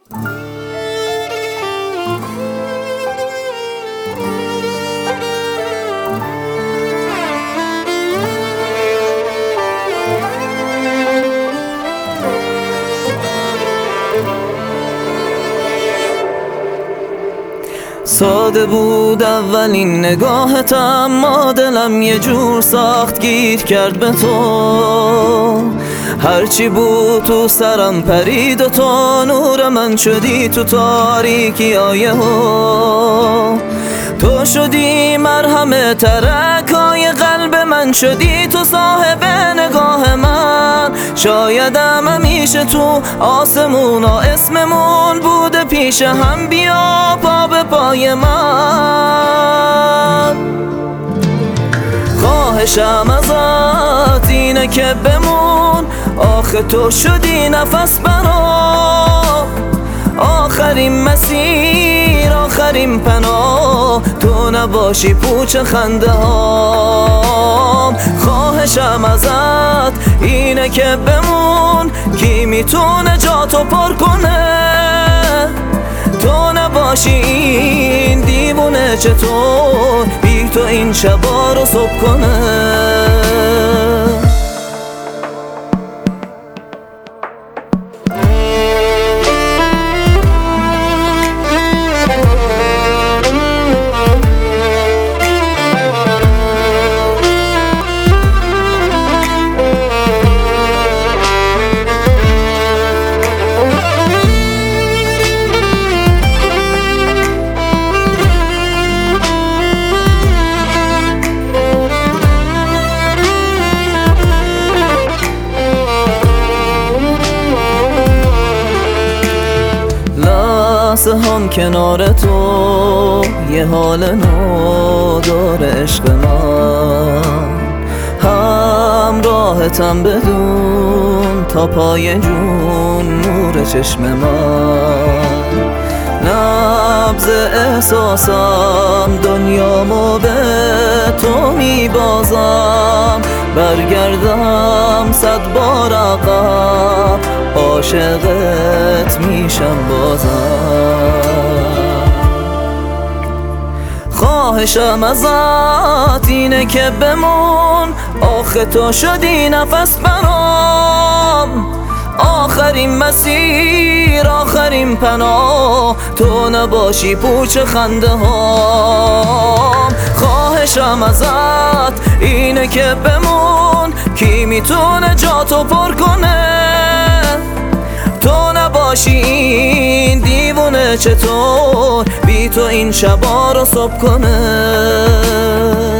ساده بود اولین نگاهت، اما دلم یه جور سخت گیر کرد به تو. هرچی بود تو سرم پرید و تو نور من شدی تو تاریکی های تو شدی مرهم ترکای قلب من، شدی تو صاحب نگاه من. شایدم همیشه تو آسمونا اسممون بوده پیش هم، بیا پا به پای من. خواهشم ازت اینه که بمون، آخه تو شدی نفس برام. آخرین مسیر آخرین پناه، تو نباشی پوچ خنده هام. خواهشم ازت اینه که بمون، کی میتونه جاتو پر کنه؟ تو نباشی این دیوونه چطور بی تو این شبا رو صبح کنه؟ لحظه هم کنار تو یه حال نو داره عشق من. همراهتم بدون تا پای جون نور چشم من. نبض احساسم دنیامو به تو میبازم، برگردم 100 بار عقب عاشقت میشم بازم. خواهشم ازت اینه که بمون، آخه تو شدی نفس برام. آخرین مسیر آخرین پناه، تو نباشی پوچ خنده هام. خواهشم ازت اینه که بمون، کی میتونه جاتو پر کنه؟ تو نباشی این دیوونه چطور بی تو این شبا رو صبح کنه؟